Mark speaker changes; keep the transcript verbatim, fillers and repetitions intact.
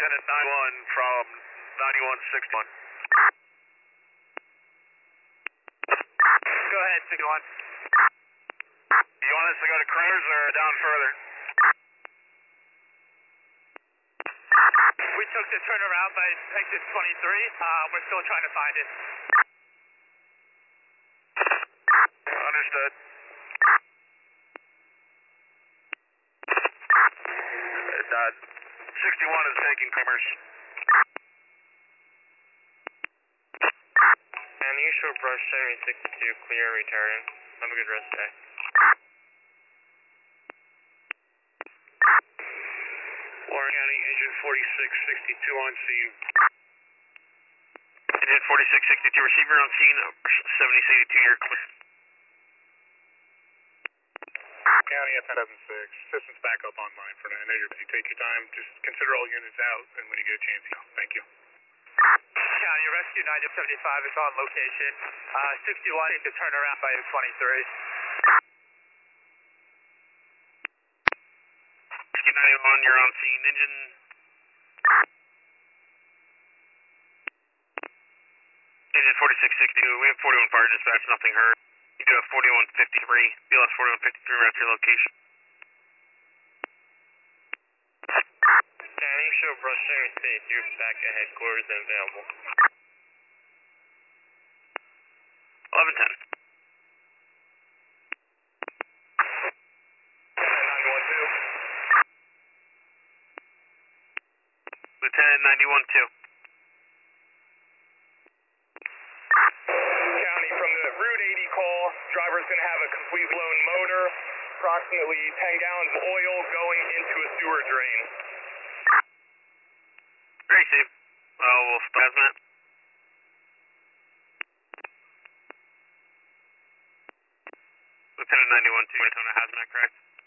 Speaker 1: Lieutenant ninety-one from ninety-one sixty-one.
Speaker 2: Go ahead, sixty-one.
Speaker 1: You want us to go to Crows or down further?
Speaker 2: We took the turnaround by exit twenty-three. Uh, we're still trying to find it.
Speaker 1: Understood. Uh, sixty-one is taking commerce.
Speaker 3: And you should brush seventy sixty-two, clear, return. Have a good rest day.
Speaker 1: Warren County, engine forty-six sixty-two on scene.
Speaker 3: Engine forty-six sixty-two, receiver on scene, seventy sixty-two, you're clear.
Speaker 1: County F seven six, systems back up online for now. I know you're busy. Take your time. Just consider all units out, and when you get a chance, go. Thank you.
Speaker 2: County Rescue ninety seventy-five is on location. Uh, sixty-one needs to turn around by twenty-three.
Speaker 3: Rescue ninety-one, you're on scene. Engine. Engine forty-six sixty-two, we have forty-one fire dispatch, nothing hurt. You do have forty-one fifty-three, B L S forty-one fifty-three, right to your location. Scanning, show brush seventy sixty-two, back at headquarters and available. eleven ten.
Speaker 1: ninety-one two.
Speaker 3: Lieutenant ninety-one two.
Speaker 1: County, from the Route eighty call, driver's going to have a complete blown motor, approximately ten gallons of oil going into a sewer drain.
Speaker 3: Great, Steve. Uh, we'll start hazmat. Lieutenant ninety-one two, Daytona hazmat, correct?